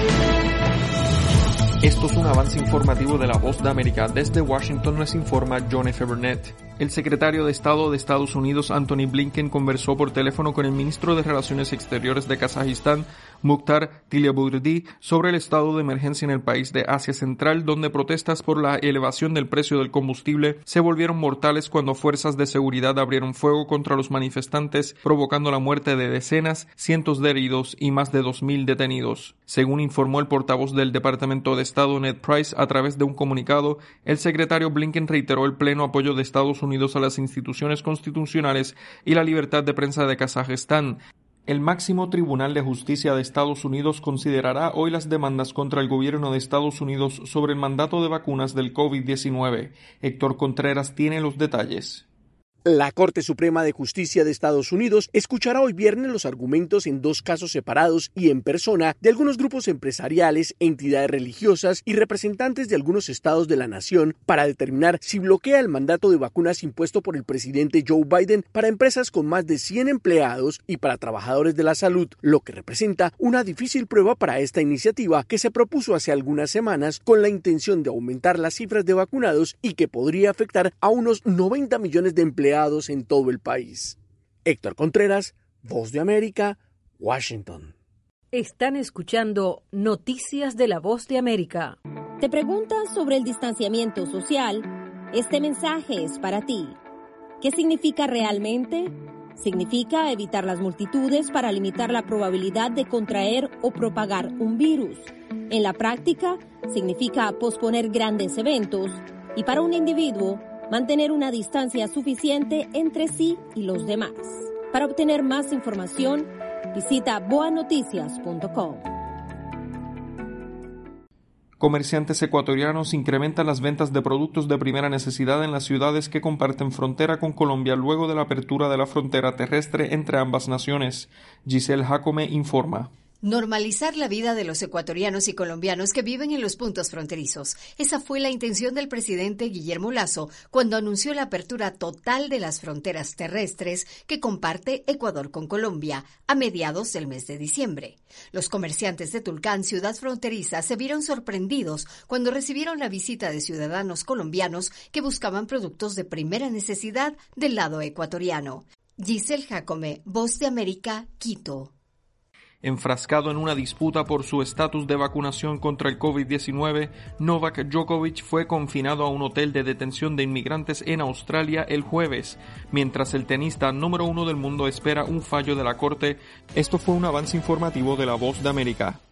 Esto es un avance informativo de La Voz de América. Desde Washington les informa John F. Burnett. El secretario de Estado de Estados Unidos, Antony Blinken, conversó por teléfono con el ministro de Relaciones Exteriores de Kazajistán, Mukhtar Tillaburdi, sobre el estado de emergencia en el país de Asia Central, donde protestas por la elevación del precio del combustible se volvieron mortales cuando fuerzas de seguridad abrieron fuego contra los manifestantes, provocando la muerte de decenas, cientos de heridos y más de 2.000 detenidos. Según informó el portavoz del Departamento de Estado, Ned Price, a través de un comunicado, el secretario Blinken reiteró el pleno apoyo de Estados Unidos a las instituciones constitucionales y la libertad de prensa de Kazajistán. El máximo Tribunal de Justicia de Estados Unidos considerará hoy las demandas contra el gobierno de Estados Unidos sobre el mandato de vacunas del COVID-19. Héctor Contreras tiene los detalles. La Corte Suprema de Justicia de Estados Unidos escuchará hoy viernes los argumentos en 2 casos separados y en persona de algunos grupos empresariales, entidades religiosas y representantes de algunos estados de la nación para determinar si bloquea el mandato de vacunas impuesto por el presidente Joe Biden para empresas con más de 100 empleados y para trabajadores de la salud, lo que representa una difícil prueba para esta iniciativa que se propuso hace algunas semanas con la intención de aumentar las cifras de vacunados y que podría afectar a unos 90 millones de empleados en todo el país. Héctor Contreras, Voz de América, Washington. Están escuchando Noticias de la Voz de América. ¿Te preguntas sobre el distanciamiento social? Este mensaje es para ti. ¿Qué significa realmente? Significa evitar las multitudes para limitar la probabilidad de contraer o propagar un virus. En la práctica, significa posponer grandes eventos y para un individuo, mantener una distancia suficiente entre sí y los demás. Para obtener más información, visita boanoticias.com. Comerciantes ecuatorianos incrementan las ventas de productos de primera necesidad en las ciudades que comparten frontera con Colombia luego de la apertura de la frontera terrestre entre ambas naciones. Giselle Jacome informa. Normalizar la vida de los ecuatorianos y colombianos que viven en los puntos fronterizos. Esa fue la intención del presidente Guillermo Lasso cuando anunció la apertura total de las fronteras terrestres que comparte Ecuador con Colombia a mediados del mes de diciembre. Los comerciantes de Tulcán, ciudad fronteriza, se vieron sorprendidos cuando recibieron la visita de ciudadanos colombianos que buscaban productos de primera necesidad del lado ecuatoriano. Giselle Jacome, Voz de América, Quito. Enfrascado en una disputa por su estatus de vacunación contra el COVID-19, Novak Djokovic fue confinado a un hotel de detención de inmigrantes en Australia el jueves, mientras el tenista número 1 del mundo espera un fallo de la corte. Esto fue un avance informativo de La Voz de América.